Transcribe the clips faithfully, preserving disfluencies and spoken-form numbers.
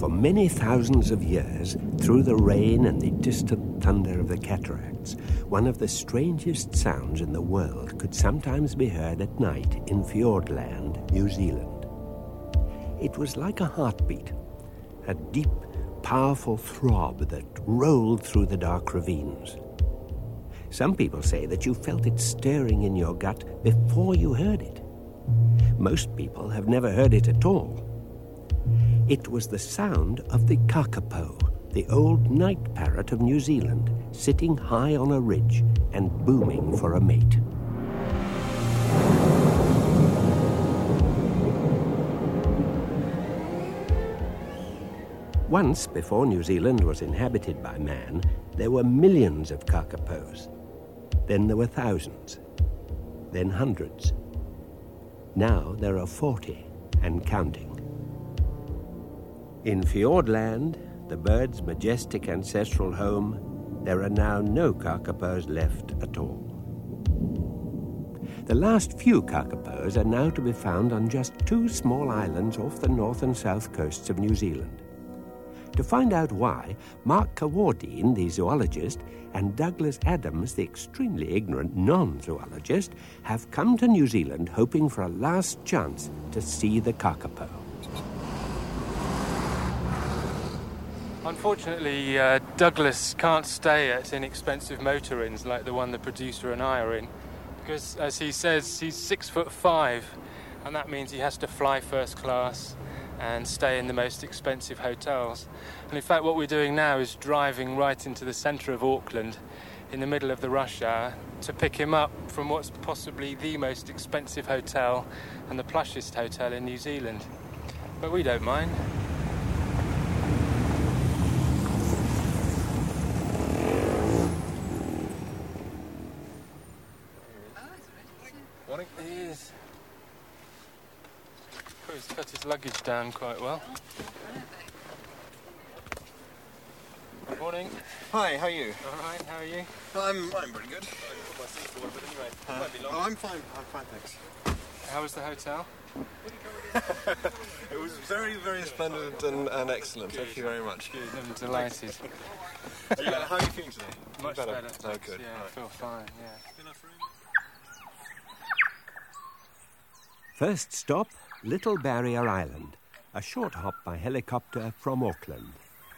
For many thousands of years, through the rain and the distant thunder of the cataracts, one of the strangest sounds in the world could sometimes be heard at night in Fiordland, New Zealand. It was like a heartbeat, a deep, powerful throb that rolled through the dark ravines. Some people say that you felt it stirring in your gut before you heard it. Most people have never heard it at all. It was the sound of the kakapo, the old night parrot of New Zealand, sitting high on a ridge and booming for a mate. Once, before New Zealand was inhabited by man, there were millions of kakapos. Then there were thousands, then hundreds. Now there are forty and counting. In Fiordland, the bird's majestic ancestral home, there are now no kakapos left at all. The last few kakapos are now to be found on just two small islands off the north and south coasts of New Zealand. To find out why, Mark Kawardine, the zoologist, and Douglas Adams, the extremely ignorant non-zoologist, have come to New Zealand hoping for a last chance to see the kakapo. Unfortunately, uh, Douglas can't stay at inexpensive motor inns like the one the producer and I are in, because, as he says, he's six foot five, and that means he has to fly first class and stay in the most expensive hotels. And in fact, what we're doing now is driving right into the centre of Auckland in the middle of the rush hour to pick him up from what's possibly the most expensive hotel and the plushest hotel in New Zealand. But we don't mind. Morning. He is. Oh, he's cut his luggage down quite well. Morning. Hi, how are you? All right, how are you? I'm I'm pretty good. I put my seat forward, but anyway, Uh, it might be long. Oh, I'm fine. I'm fine, thanks. How was the hotel? It was very, very splendid and, and excellent. Good. Thank you very much. Good, I'm delighted. Are you, how are you feeling today? Much better. better. Oh, good. Yeah, All I right. feel fine, yeah. Enough room? First stop, Little Barrier Island, a short hop by helicopter from Auckland.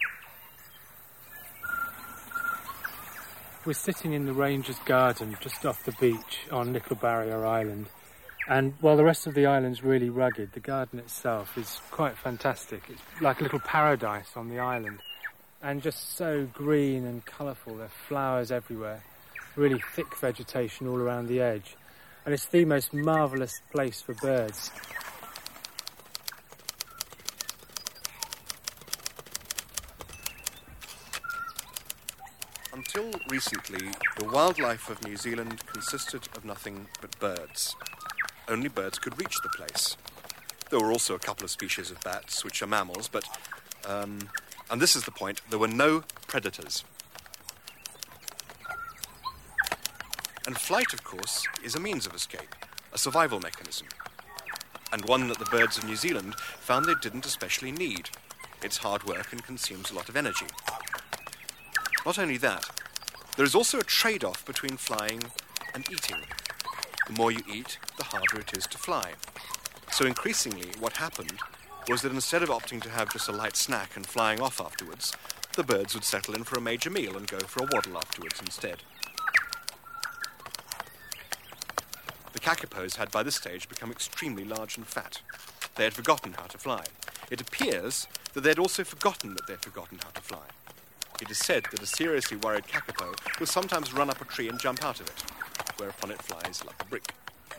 We're sitting in the ranger's garden just off the beach on Little Barrier Island. And while the rest of the island's really rugged, the garden itself is quite fantastic. It's like a little paradise on the island. And just so green and colourful. There are flowers everywhere. Really thick vegetation all around the edge. And it's the most marvellous place for birds. Until recently, the wildlife of New Zealand consisted of nothing but birds. Only birds could reach the place. There were also a couple of species of bats, which are mammals, but, um, and this is the point, there were no predators. And flight, of course, is a means of escape, a survival mechanism, and one that the birds of New Zealand found they didn't especially need. It's hard work and consumes a lot of energy. Not only that, there is also a trade-off between flying and eating. The more you eat, the harder it is to fly. So increasingly, what happened was that instead of opting to have just a light snack and flying off afterwards, the birds would settle in for a major meal and go for a waddle afterwards instead. The kakapos had by this stage become extremely large and fat. They had forgotten how to fly. It appears that they had also forgotten that they had forgotten how to fly. It is said that a seriously worried kakapo will sometimes run up a tree and jump out of it, whereupon it flies like a brick.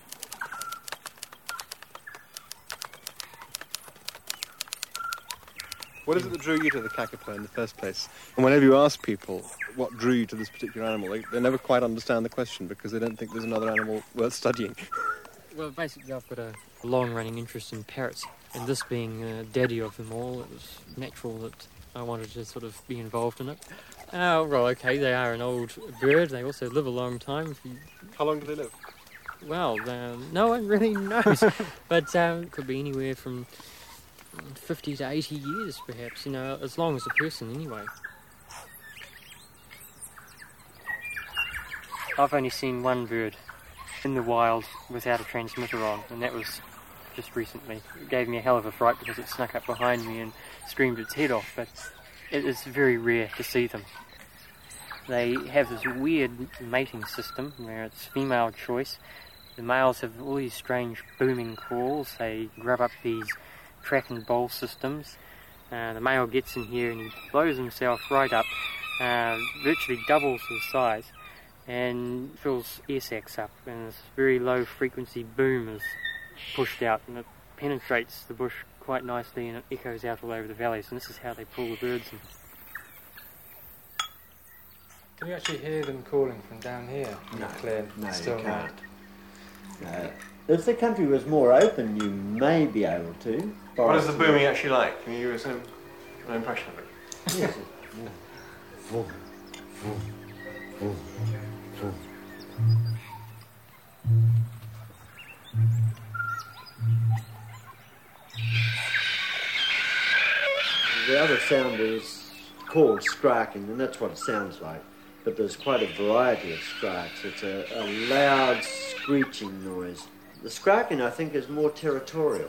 What is it that drew you to the kakapo in the first place? And whenever you ask people what drew you to this particular animal, they, they never quite understand the question because they don't think there's another animal worth studying. Well, basically, I've got a long-running interest in parrots, and this being uh, daddy of them all, it was natural that I wanted to sort of be involved in it. Oh, well, okay, they are an old bird. They also live a long time. If you... How long do they live? Well, um, no one really knows. But um, it could be anywhere from fifty to eighty years, perhaps, you know, as long as a person anyway. I've only seen one bird in the wild without a transmitter on, and that was just recently. It gave me a hell of a fright because it snuck up behind me and screamed its head off, but it is very rare to see them. They have this weird mating system where it's female choice. The males have all these strange booming calls. They grab up these track and bowl systems. Uh, the male gets in here and he blows himself right up, uh, virtually doubles his size, and fills air sacs up, and this very low frequency boom is pushed out, and it penetrates the bush quite nicely and it echoes out all over the valleys, and this is how they pull the birds in. Can you actually hear them calling from down here? No, clear, no, still you can't. No. If the country was more open, you may be able to. What is the booming actually like? Can you give us an, an impression of it? Yes. Vroom, vroom, vroom, vroom. The other sound is called skrarking, and that's what it sounds like. But there's quite a variety of skrarks. It's a, a loud, screeching noise. The skrarking, I think, is more territorial.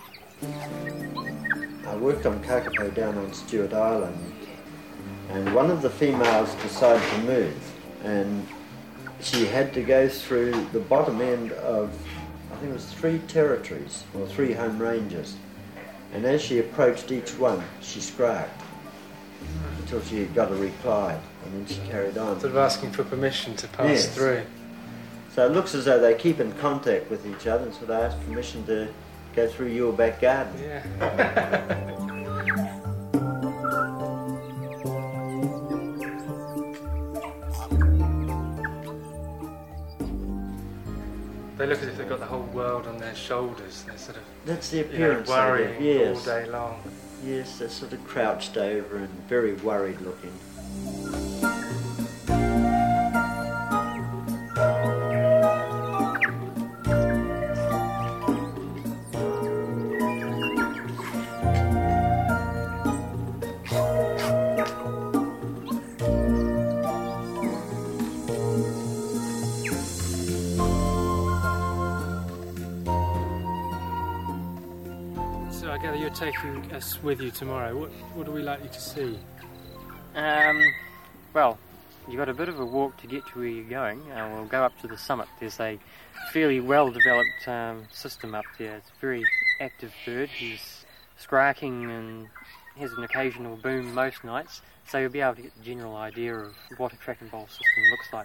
I worked on kakapo down on Stewart Island, and one of the females decided to move, and she had to go through the bottom end of, I think it was three territories, or three home ranges. And as she approached each one, she skrarked until she got a reply, and then she carried on. Sort of asking for permission to pass Yes. through. So it looks as though they keep in contact with each other, and so they ask permission to go through your back garden. Yeah. They look as if they've got the whole world on their shoulders. They're sort of, That's the you know, appearance worrying of it, yes. all day long. Yes, they're sort of crouched over and very worried looking. So I gather you're taking us with you tomorrow. What, what are we likely to see? Um, well, you've got a bit of a walk to get to where you're going. Uh, we'll go up to the summit. There's a fairly well-developed um, system up there. It's a very active bird. He's skrarking and has an occasional boom most nights, so you'll be able to get the general idea of what a track and bowl system looks like.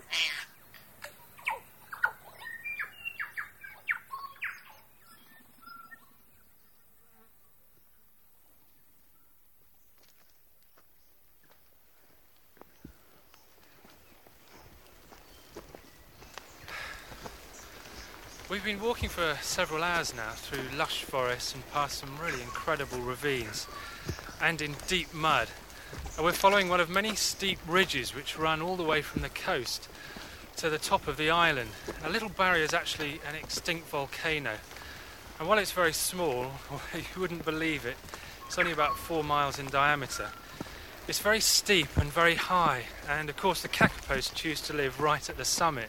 We've been walking for several hours now through lush forests and past some really incredible ravines and in deep mud. And we're following one of many steep ridges which run all the way from the coast to the top of the island. A little barrier is actually an extinct volcano. And while it's very small, you wouldn't believe it, it's only about four miles in diameter. It's very steep and very high, and of course the kakapos choose to live right at the summit.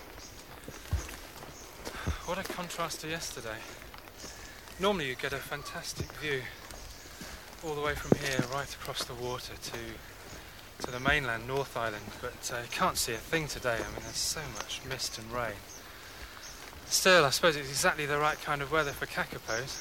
What a contrast to yesterday. Normally you get a fantastic view all the way from here right across the water to to the mainland, North Island, but uh, you can't see a thing today. I mean, there's so much mist and rain. Still, I suppose it's exactly the right kind of weather for kakapos.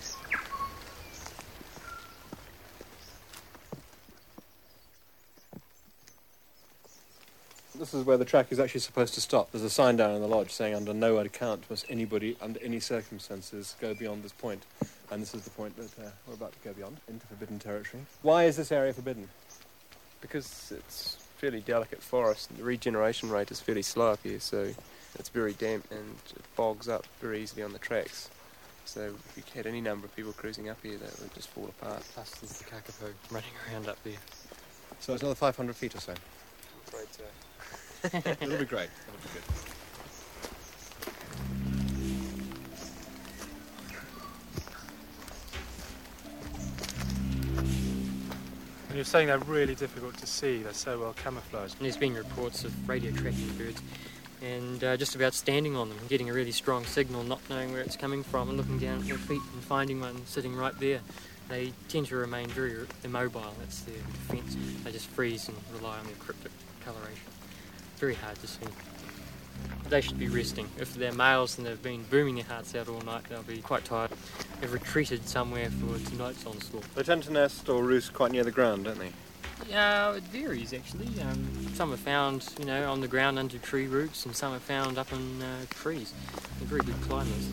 This is where the track is actually supposed to stop. There's a sign down in the lodge saying under no account must anybody, under any circumstances, go beyond this point. And this is the point that uh, we're about to go beyond, into forbidden territory. Why is this area forbidden? Because it's fairly delicate forest and the regeneration rate is fairly slow up here, so it's very damp and it bogs up very easily on the tracks. So if you had any number of people cruising up here, that would just fall apart. Plus there's the kakapo running around up there. So it's another five hundred feet or so. I'm afraid so. It'll be great. It'll be good. And you're saying they're really difficult to see, they're so well camouflaged. And there's been reports of radio tracking birds and uh, just about standing on them, getting a really strong signal, not knowing where it's coming from and looking down at their feet and finding one sitting right there. They tend to remain very immobile, that's their defence. They just freeze and rely on their cryptic coloration. Very hard to see. They should be resting. If they're males and they've been booming their hearts out all night, they'll be quite tired. They've retreated somewhere for tonight's onslaught. They tend to nest or roost quite near the ground, don't they? Yeah, it varies actually. Um, some are found, you know, on the ground under tree roots, and some are found up in uh, trees. They're very good climbers.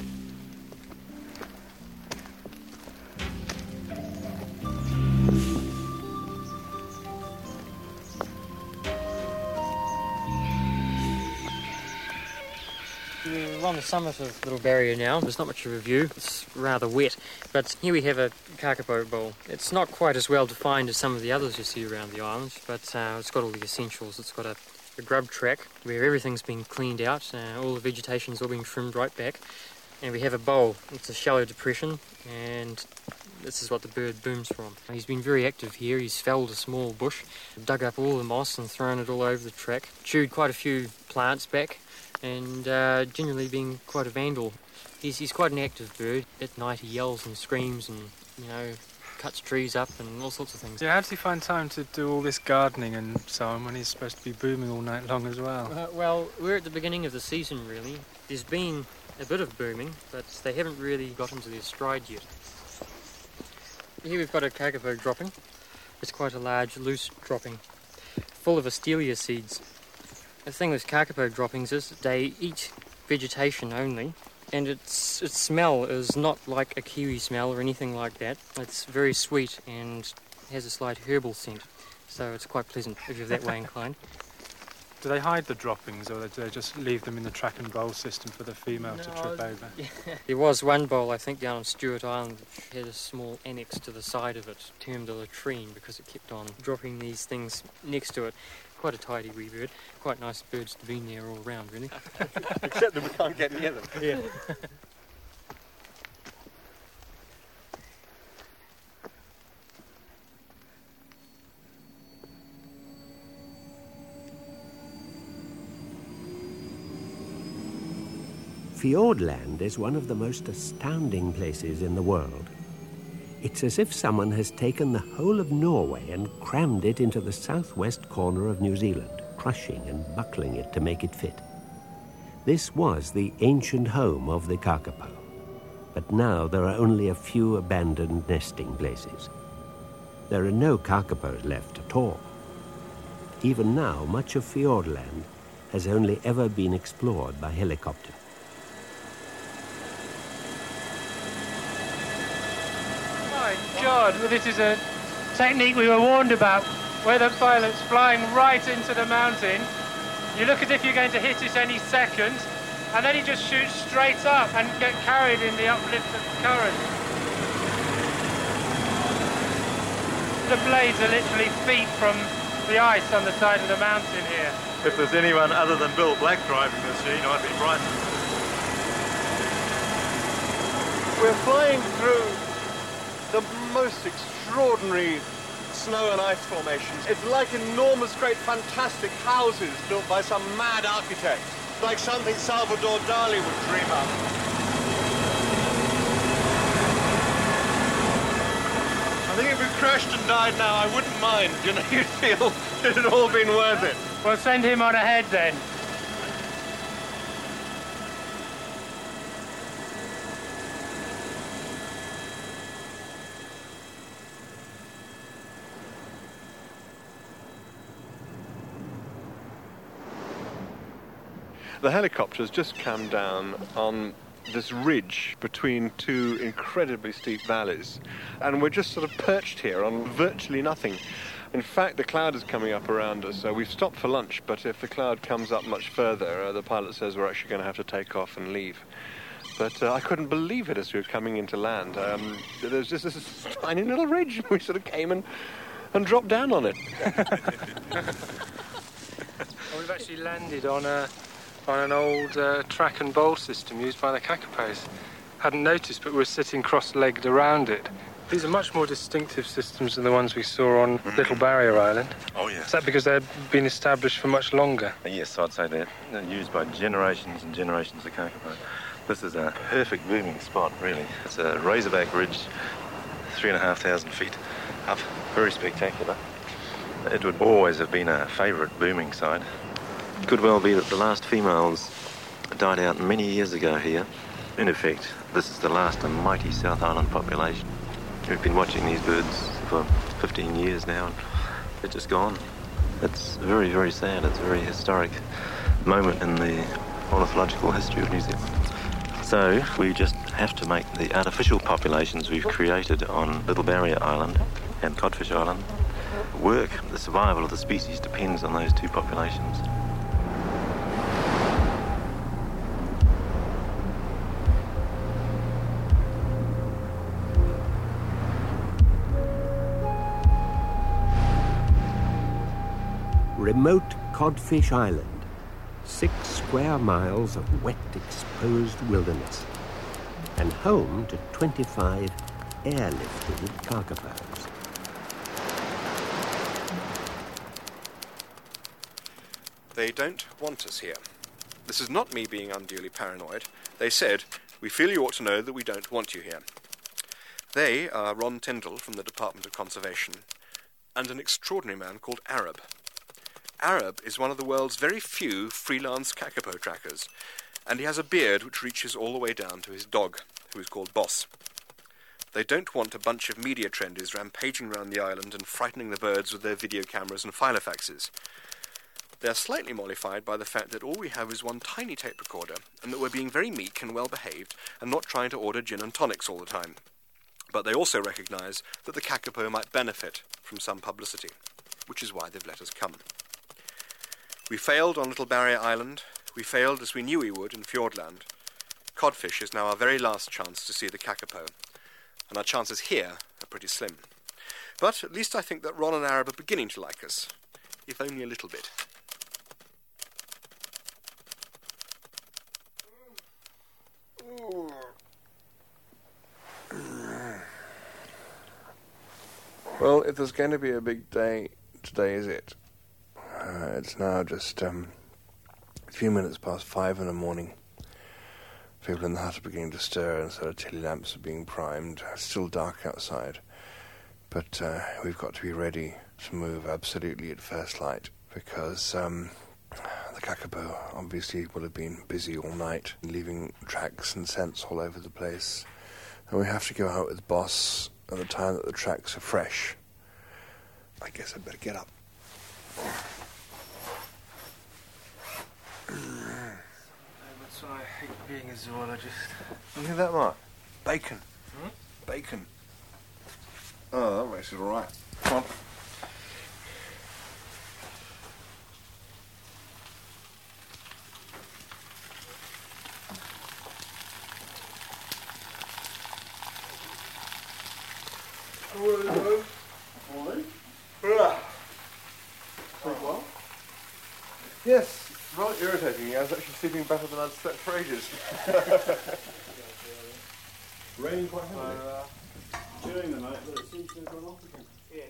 We're on the summit of Little Barrier now. There's not much of a view. It's rather wet. But here we have a kakapo bowl. It's not quite as well defined as some of the others you see around the island, but uh, it's got all the essentials. It's got a, a grub track where everything's been cleaned out. Uh, all the vegetation's all been trimmed right back. And we have a bowl. It's a shallow depression, and this is what the bird booms from. He's been very active here. He's felled a small bush, dug up all the moss and thrown it all over the track, chewed quite a few plants back, and uh, generally being quite a vandal. He's, he's quite an active bird. At night he yells and screams and, you know, cuts trees up and all sorts of things. Yeah, how does he find time to do all this gardening and so on when he's supposed to be booming all night long as well? Uh, well, we're at the beginning of the season really. There's been a bit of booming, but they haven't really got into their stride yet. Here we've got a kakapo dropping. It's quite a large, loose dropping, full of Astelia seeds. The thing with kakapo droppings is they eat vegetation only, and its its smell is not like a kiwi smell or anything like that. It's very sweet and has a slight herbal scent, so it's quite pleasant if you're that way inclined. Do they hide the droppings, or do they just leave them in the track and bowl system for the female No, to trip over? Yeah. There was one bowl, I think, down on Stewart Island, which had a small annex to the side of it, termed a latrine, because it kept on dropping these things next to it. Quite a tidy wee bird. Quite nice birds to be near all round, really. Except that we can't get near them. Yeah. Fiordland is one of the most astounding places in the world. It's as if someone has taken the whole of Norway and crammed it into the southwest corner of New Zealand, crushing and buckling it to make it fit. This was the ancient home of the kakapo, but now there are only a few abandoned nesting places. There are no kakapos left at all. Even now, much of Fiordland has only ever been explored by helicopter. God, well, this is a technique we were warned about, where the pilot's flying right into the mountain. You look as if you're going to hit it any second, and then he just shoots straight up and get carried in the uplift of the current. The blades are literally feet from the ice on the side of the mountain here. If there's anyone other than Bill Black driving the machine, I'd be frightened. We're flying through the most extraordinary snow and ice formations. It's like enormous, great, fantastic houses built by some mad architect, like something Salvador Dali would dream up. I think if we crashed and died now, I wouldn't mind. You know, you'd feel it had all been worth it. Well, send him on ahead then. The helicopter's just come down on this ridge between two incredibly steep valleys, and we're just sort of perched here on virtually nothing. In fact, the cloud is coming up around us, so we've stopped for lunch, but if the cloud comes up much further, uh, the pilot says we're actually going to have to take off and leave. But uh, I couldn't believe it as we were coming into land. Um, there's just this tiny little ridge, and we sort of came and, and dropped down on it. Well, we've actually landed on a on an old uh, track and bowl system used by the kakapos. Hadn't noticed, but we're sitting cross-legged around it. These are much more distinctive systems than the ones we saw on mm. Little Barrier Island. Oh, yeah. Is that because they'd been established for much longer? Yes, I'd say that. They're used by generations and generations of kakapo. This is a perfect booming spot, really. It's a razorback ridge, three and a half thousand feet up. Very spectacular. It would always have been a favourite booming site. It could well be that the last females died out many years ago here. In effect, this is the last of mighty South Island population. We've been watching these birds for fifteen years now, and they're just gone. It's very, very sad. It's a very historic moment in the ornithological history of New Zealand. So we just have to make the artificial populations we've created on Little Barrier Island and Codfish Island work. The survival of the species depends on those two populations. Remote Codfish Island, six square miles of wet, exposed wilderness, and home to twenty-five airlifted kakapos. They don't want us here. This is not me being unduly paranoid. They said, "We feel you ought to know that we don't want you here." They are Ron Tyndall from the Department of Conservation and an extraordinary man called Arab. Arab is one of the world's very few freelance kakapo trackers, and he has a beard which reaches all the way down to his dog, who is called Boss. They don't want a bunch of media trendies rampaging around the island and frightening the birds with their video cameras and filofaxes. They are slightly mollified by the fact that all we have is one tiny tape recorder, and that we're being very meek and well-behaved and not trying to order gin and tonics all the time. But they also recognise that the kakapo might benefit from some publicity, which is why they've let us come. We failed on Little Barrier Island. We failed as we knew we would in Fiordland. Codfish is now our very last chance to see the kakapo, and our chances here are pretty slim. But at least I think that Ron and Arab are beginning to like us, if only a little bit. Well, if there's going to be a big day, today is it. Uh, it's now just um, a few minutes past five in the morning. People in the hut are beginning to stir, and sort of tilly lamps are being primed. It's still dark outside, but uh, we've got to be ready to move absolutely at first light, because um, the kakapo obviously will have been busy all night, leaving tracks and scents all over the place. And we have to go out with Boss at the time that the tracks are fresh. I guess I'd better get up. That's why I hate being a zoologist. Look at that, Mark. Bacon. Hmm? Bacon. Oh, that makes it all right. Come on. Yes, rather irritating. I was actually sleeping better than I'd slept for ages. Raining quite heavily. Uh, during the night, but it seems to have gone off again.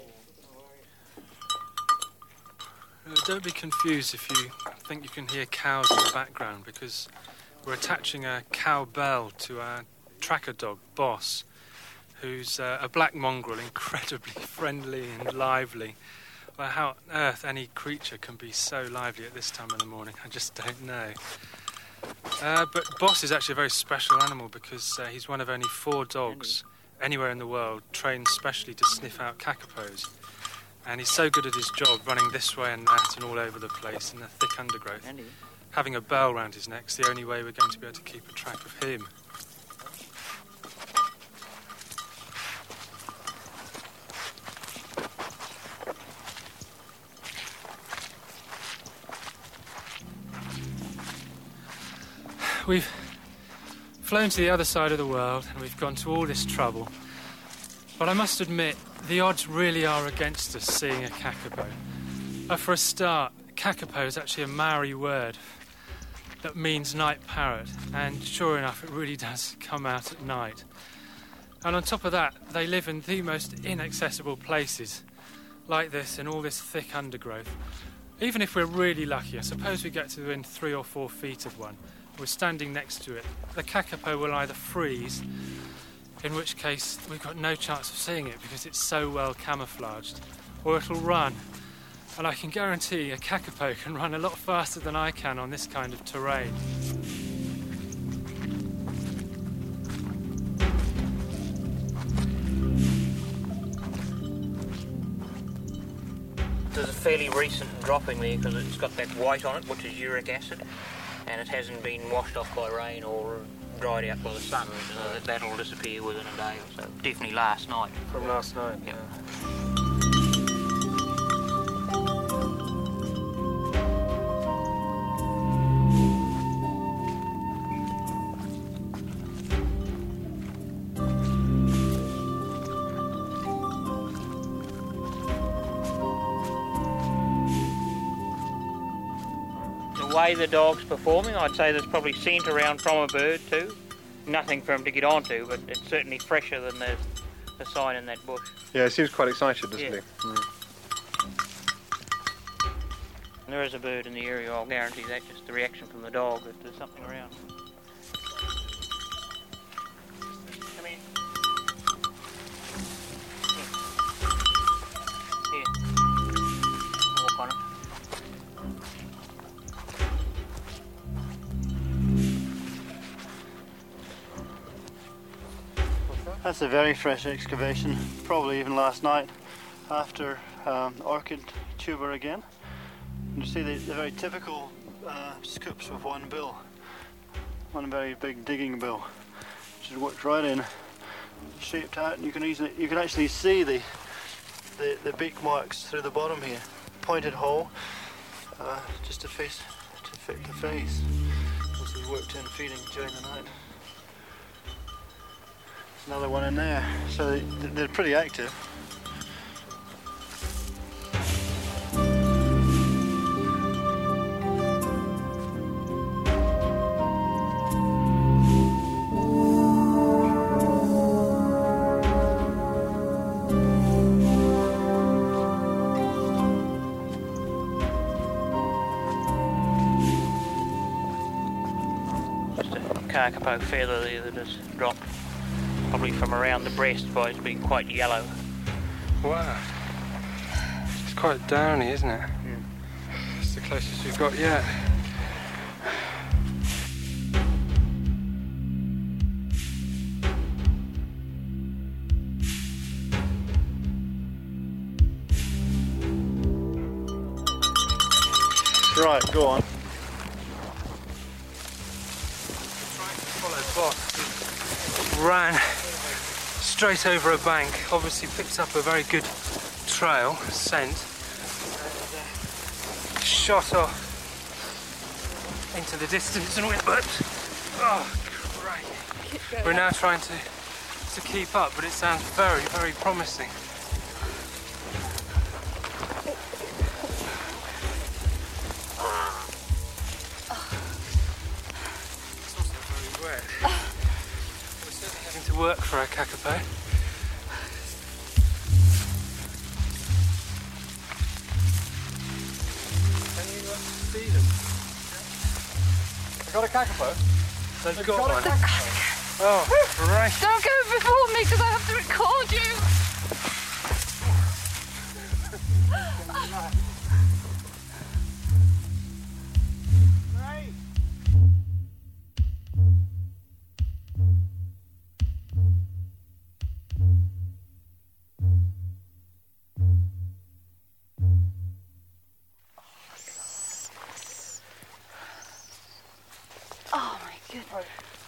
Uh, don't be confused if you think you can hear cows in the background, because we're attaching a cow bell to our tracker dog, Boss, who's uh, a black mongrel, incredibly friendly and lively. Well, how on earth any creature can be so lively at this time of the morning, I just don't know. Uh, but Boss is actually a very special animal, because uh, he's one of only four dogs anywhere in the world trained specially to sniff out kakapos. And he's so good at his job, running this way and that and all over the place in the thick undergrowth. Having a bell round his neck's the only way we're going to be able to keep a track of him. We've flown to the other side of the world and we've gone to all this trouble. But I must admit, the odds really are against us seeing a kakapo. Uh, for a start, kakapo is actually a Maori word that means night parrot, and sure enough, it really does come out at night. And on top of that, they live in the most inaccessible places, like this, in all this thick undergrowth. Even if we're really lucky, I suppose we get to within three or four feet of one, we're standing next to it, the kakapo will either freeze, in which case we've got no chance of seeing it because it's so well camouflaged, or it'll run. And I can guarantee a kakapo can run a lot faster than I can on this kind of terrain. There's a fairly recent dropping there because it's got that white on it, which is uric acid, and it hasn't been washed off by rain or dried out by the sun, so that'll disappear within a day or so. Definitely last night. From last night? Yeah. The way the dog's performing, I'd say there's probably scent around from a bird too. Nothing for him to get onto, but it's certainly fresher than the, the sign in that bush. Yeah, he seems quite excited, doesn't Yeah. he? Mm. And there is a bird in the area, I'll guarantee that, just the reaction from the dog that there's something around. Come in. Here. Here. Walk on it. That's a very fresh excavation, probably even last night, after um, orchid tuber again. And you see the, the very typical uh, scoops with one bill, one very big digging bill, which is worked right in, shaped out, and you can easily, you can actually see the, the the beak marks through the bottom here, pointed hole, uh, just to face to fit the face. This is worked in feeding during the night. Another one in there, so they, they're pretty active. Just a kakapo feather there that has dropped. Probably from around the breast, but it's been quite yellow. Wow. It's quite downy, isn't it? Mm. It's the closest we've got yet. Right, go on. Follow Boss. Ran straight over a bank, obviously picked up a very good trail, scent, and uh, shot off into the distance and went, but, oh, great. We're now trying to, to keep up, but it sounds very, very promising. It's also very wet. To work for a kakapo. Can you uh, see them? You got a kakapo? They've They've got, got a one. kakapo. Oh, right. Don't go before me because I have to record you. Oh my goodness.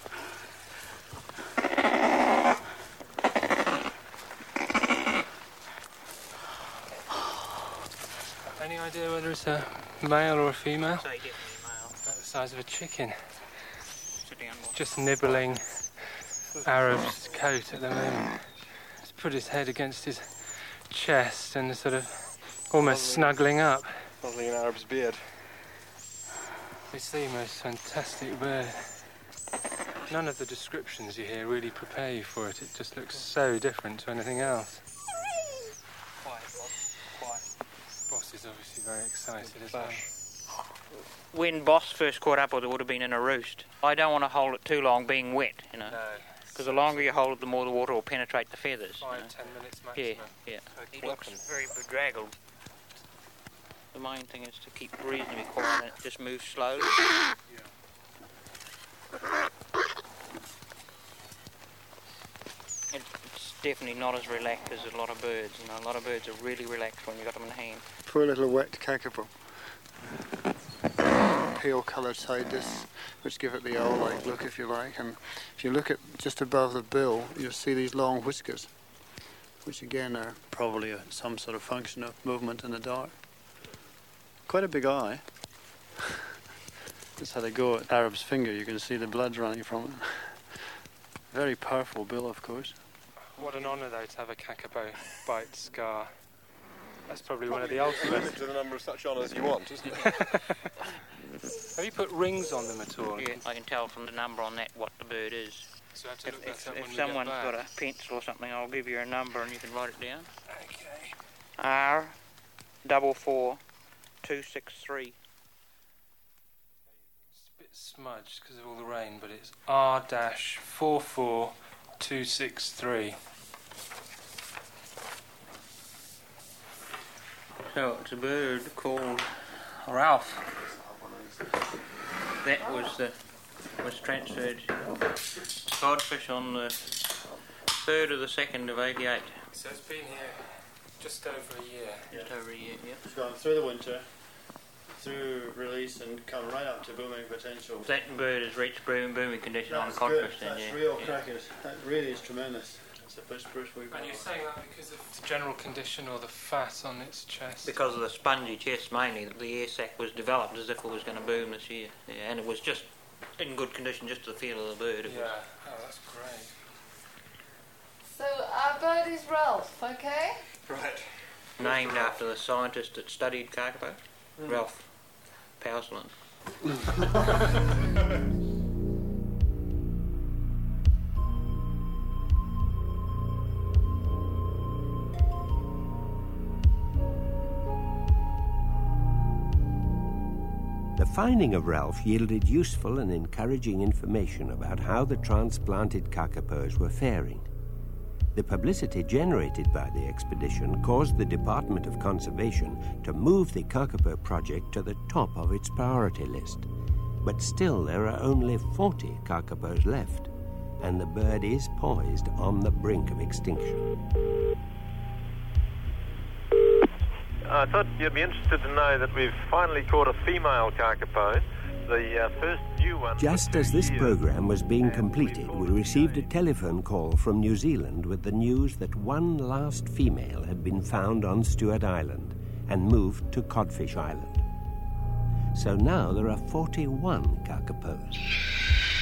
Any idea whether it's a male or a female? Say definitely male. About the size of a chicken. Sitting on what? Just nibbling Arab's coat at the moment. He's put his head against his chest and is sort of almost snuggling up. Probably an Arab's beard. It's the most fantastic bird. none of the descriptions you hear really prepare you for it. It just looks so different to anything else. Quiet, Boss. Quiet. Boss is obviously very excited as well. When Boss first caught up with it, would have been in a roost. I don't want to hold it too long being wet, you know. No. Because the longer you hold it, the more the water will penetrate the feathers. Five, you know? ten minutes maximum. Yeah, yeah. He Okay. looks very bedraggled. The main thing is to keep reasonably quiet and just move slowly. It, it's definitely not as relaxed as a lot of birds. You know, a lot of birds are really relaxed when you got them in hand. Poor little wet kakapo. Pale coloured side discs, which give it the owl-like look, if you like. And if you look at just above the bill, you'll see these long whiskers, which again are probably a, some sort of function of movement in the dark. Quite a big eye. That's how they go at Arab's finger. You can see the blood running from it. Very powerful bill, of course. What an honour, though, to have a kakapo bite scar. That's probably, one of the ultimate. To the number of such honours you want, isn't it? Have you put rings on them at all? Yeah, I can tell from the number on that what the bird is. So I have to If, look that if, up when if we someone's get got back. a pencil or something, I'll give you a number and you can write it down. Okay. R double four two six three. It's a bit smudged because of all the rain, but it's R dash four four two six three. So it's a bird called Ralph. That was the was transferred to Codfish on the third of the second of eighty-eight. So it's been here just over a year. Just over a year, yeah. It's gone through the winter, through release, and come right up to booming potential. That bird has reached boom, booming condition on That's Codfish good. then, That's yeah. real yeah. crackers. That really is tremendous. That's the first brush we've got. And you're saying that because of the general condition or the fat on its chest? Because of the spongy chest mainly, the air sac was developed as if it was going to boom this year. Yeah, and it was just in good condition, just to the feel of the bird. It Yeah, was. oh, that's great. So our bird is Ralph, okay? Right. Named after the scientist that studied kakapo, Mm. Ralph Pausland. The finding of Ralph yielded useful and encouraging information about how the transplanted kakapos were faring. The publicity generated by the expedition caused the Department of Conservation to move the kakapo project to the top of its priority list. But still there are only forty kakapos left, and the bird is poised on the brink of extinction. I thought you'd be interested to know that we've finally caught a female kakapo, the uh, first new one. Just as this program was being completed, we received a telephone call from New Zealand with the news that one last female had been found on Stewart Island and moved to Codfish Island. So now there are forty-one kakapos.